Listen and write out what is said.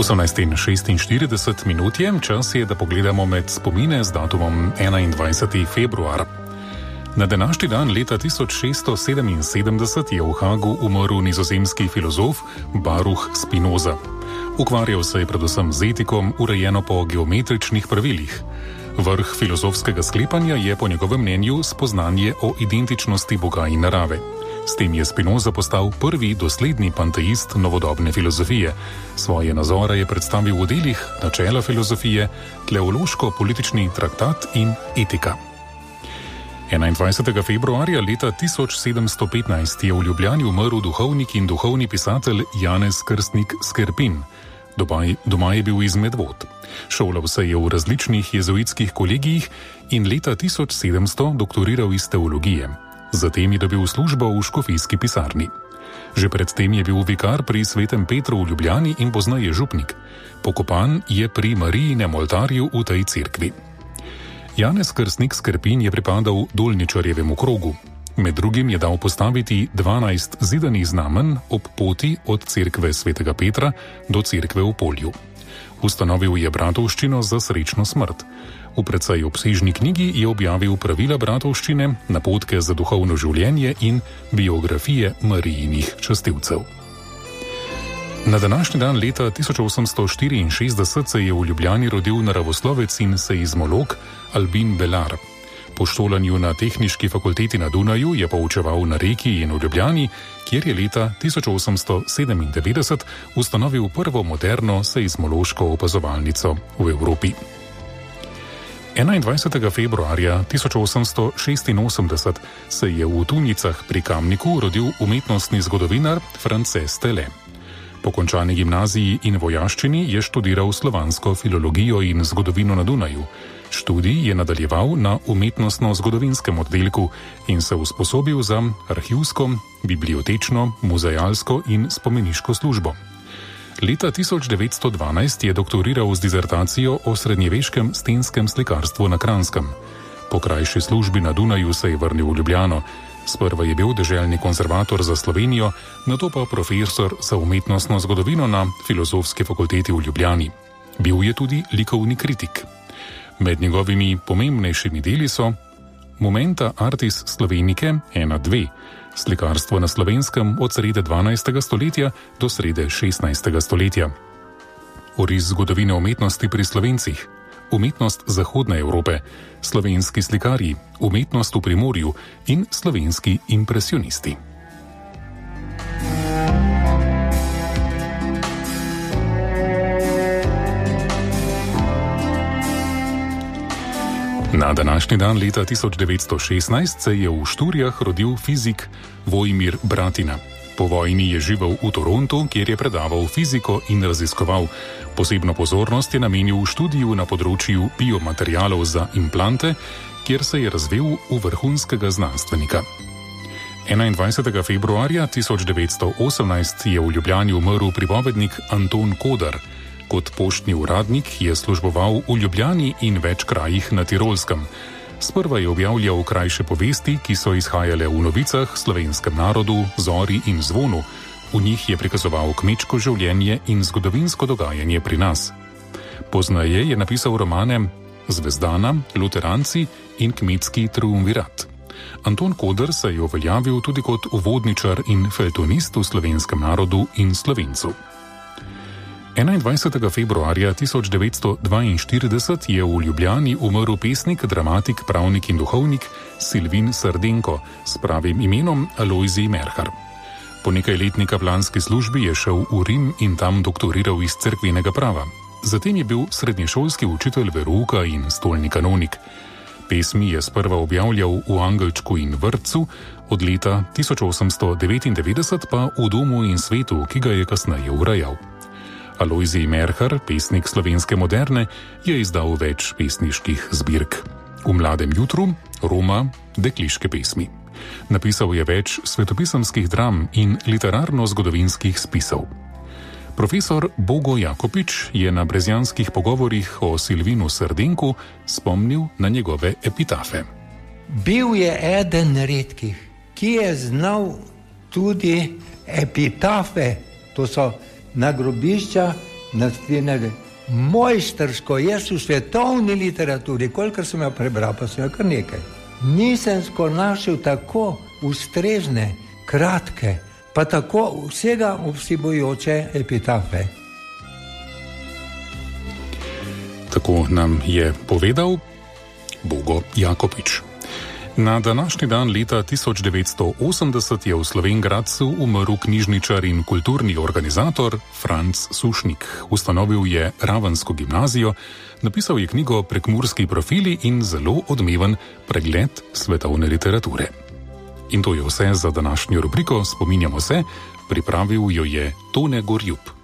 18:46 je, čas je, da pogledamo med spomine z datumom 21. februar. Na današnji dan leta 1677 je v Hagu umrl nizozemski filozof Baruch Spinoza. Ukvarjal se je predvsem z etiko, urejeno po geometričnih pravilih. Vrh filozofskega sklepanja je po njegovem mnenju spoznanje o identičnosti Boga in narave. S tem je Spinoza postal prvi dosledni panteist novodobne filozofije. Svoje nazore je predstavil v delih Načela filozofije, Teleološko-politični traktat in Etika. 21. februarja leta 1715 je v Ljubljani umrl duhovnik in duhovni pisatelj Janez Krstnik Skerpin. Doma je bil iz Medvod. Šolal se je v različnih jezuitskih kolegijih in leta 1700 doktoriral iz teologije. Zatem je dobil službo v škofijski pisarni. Že predtem je bil vikar pri Svetem Petru v Ljubljani in poznaje župnik. Pokopan je pri Marijinem oltarju v tej cerkvi. Janez Krstnik Skerpin je pripadal Dolničarjevemu krogu. Med drugim je dal postaviti 12 zidanih znamenj ob poti od cerkve Svetega Petra do cerkve v Polju. Ustanovil je bratovščino za srečno smrt. V precej obsežni knjigi je objavil pravila bratovščine, napotke za duhovno življenje in biografije Marijinih častilcev. Na današnji dan leta 1864 se je v Ljubljani rodil naravoslovec in seizmolog Albin Belar. Po šolanju na Tehniški fakulteti na Dunaju je poučeval na Reki in v Ljubljani, kjer je leta 1897 ustanovil prvo moderno seizmološko opazovalnico v Evropi. 21. februarja 1886 se je v Tunicah pri Kamniku rodil umetnostni zgodovinar Frances Tele. Po končani gimnaziji in vojaščini je študiral slovansko filologijo in zgodovino na Dunaju. Študij je nadaljeval na umetnostno-zgodovinskem oddelku in se usposobil za arhivsko, bibliotečno, muzealsko in spomeniško službo. Leta 1912 je doktoriral z dizertacijo o srednjeveškem stenskem slikarstvu na Kranskem. Po krajši službi na Dunaju se je vrnil v Ljubljano. Sprva je bil deželni konzervator za Slovenijo, nato pa profesor za umetnostno zgodovino na Filozofski fakulteti v Ljubljani. Bil je tudi likovni kritik. Med njegovimi pomembnejšimi deli so Momenta Artis Slovenike 1-2, slikarstvo na Slovenskem od srede 12. stoletja do srede 16. stoletja. Oris zgodovine umetnosti pri Slovencih, umetnost Zahodne Evrope, slovenski slikarji, umetnost v Primorju in slovenski impresionisti. Na današnji dan leta 1916 se je v Šturjah rodil fizik Vojmir Bratina. Po vojni je živel v Torontu, kjer je predaval fiziko in raziskoval. Posebno pozornost je namenil študiju na področju biomaterialov za implante, kjer se je razvil v vrhunskega znanstvenika. 21. februarja 1918 je v Ljubljani umrl pripovednik Anton Kodar. Kot poštni uradnik je služboval v Ljubljani in več krajih na Tirolskem. Sprva je objavljal krajše povesti, ki so izhajale v novicah, slovenskem narodu, zori in zvonu. V njih je prikazoval kmečko življenje in zgodovinsko dogajanje pri nas. Poznaje je napisal romane Zvezdana, Luteranci in Kmetski triumvirat. Anton Koder se je uveljavil tudi kot uvodničar in feljtonist v slovenskem narodu in Slovencu. 21. februarja 1942 je v Ljubljani umrl pesnik, dramatik, pravnik in duhovnik Silvin Srdenko s pravim imenom Alojzij Merhar. Po nekajletni kaplanski službi je šel v Rim in tam doktoriral iz cerkvenega prava. Zatem je bil srednješolski učitelj verouka in stolni kanonik. Pesmi je sprva objavljal v Angelčku in Vrtcu, od leta 1899 pa v Domu in svetu, ki ga je kasneje urejal. Alojzij Merhar, pesnik slovenske moderne, je izdal več pesniških zbirk. V Mladem jutru, Roma, dekliške pesmi. Napisal je več svetopisemskih dram in literarno-zgodovinskih spisov. Profesor Bogo Jakopič je na brezjanskih pogovorih o Silvinu Srdenku spomnil na njegove epitafe. Bil je eden redkih, ki je znal tudi epitafe, to so nagrobišča mojstersko, jaz v svetovni literaturi, kolikor sem jo prebral, pa sem jo kar nekaj, nisem skoro našel tako ustrezne, kratke, pa tako vsega vsebojoče epitafe. Tako nam je povedal Bogo Jakopič. Na današnji dan leta 1980 je v Slovenj Gradcu umrl knjižničar in kulturni organizator Franc Sušnik. Ustanovil je ravensko gimnazijo, napisal je knjigo Prekmurski profili in zelo odmeven pregled svetovne literature. In to je vse za današnjo rubriko Spominjamo se, pripravil jo je Tone Gorjup.